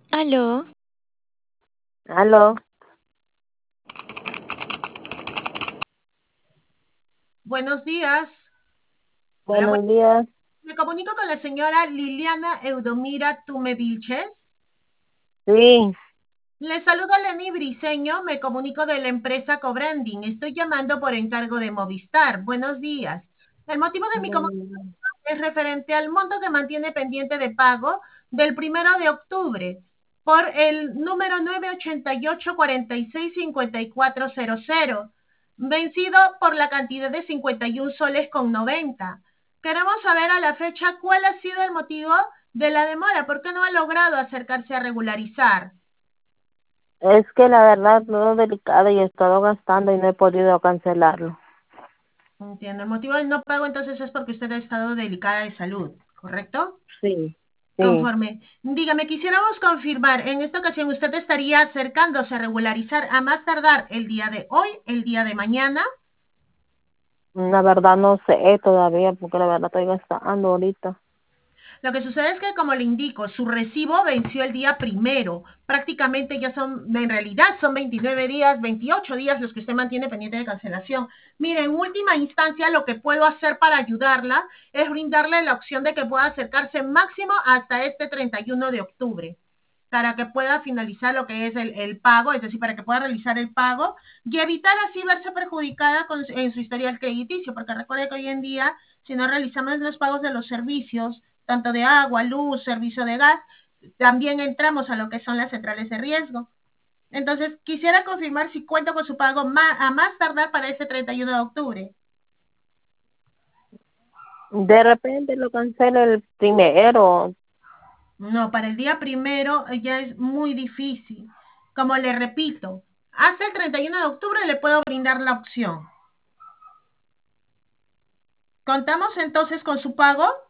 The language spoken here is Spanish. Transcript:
Aló, Aló, buenos días. Hola, buenos días. me comunico con la señora Liliana Eudomira Tume Vilches. Sí, Le saluda Lenny Briseño, me comunico de la empresa Cobranding. Estoy llamando por encargo de Movistar. Buenos días. El motivo de mi comunicación bueno, es referente al monto que mantiene pendiente de pago del 1 de octubre por el número 988-465400, vencido por la cantidad de 51 soles con 90. Queremos saber a la fecha cuál ha sido el motivo de la demora, por qué no ha logrado acercarse a regularizar. es que la verdad no es delicada y he estado gastando y no he podido cancelarlo. Entiendo. El motivo del no pago entonces es porque usted ha estado delicada de salud, ¿correcto? Sí, sí, Conforme. Dígame, quisiéramos confirmar, en esta ocasión usted estaría acercándose a regularizar a más tardar el día de hoy, el día de mañana. la verdad no sé todavía porque la verdad estoy gastando ahorita. Lo que sucede es que, como le indico, su recibo venció el día 1. Prácticamente ya son, en realidad son 29 días, 28 días los que usted mantiene pendiente de cancelación. Mire, en última instancia, lo que puedo hacer para ayudarla es brindarle la opción de que pueda acercarse máximo hasta este 31 de octubre para que pueda finalizar lo que es el pago, es decir, para que pueda realizar el pago y evitar así verse perjudicada en su historial crediticio, porque recuerde que hoy en día, si no realizamos los pagos de los servicios, tanto de agua, luz, servicio de gas, también entramos a lo que son las centrales de riesgo. Entonces, quisiera confirmar si cuento con su pago a más tardar para ese 31 de octubre. De repente lo cancelo el primero. No, para el día 1 ya es muy difícil. Como le repito, hasta el 31 de octubre le puedo brindar la opción. ¿Contamos entonces con su pago?